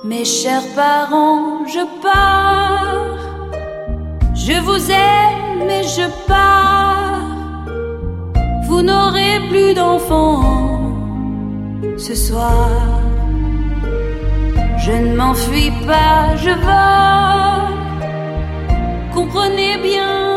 Mes chers parents, je pars. Je vous aime et je pars. Vous n'aurez plus d'enfants ce soir. Je ne m'enfuis pas, je vole. Comprenez bien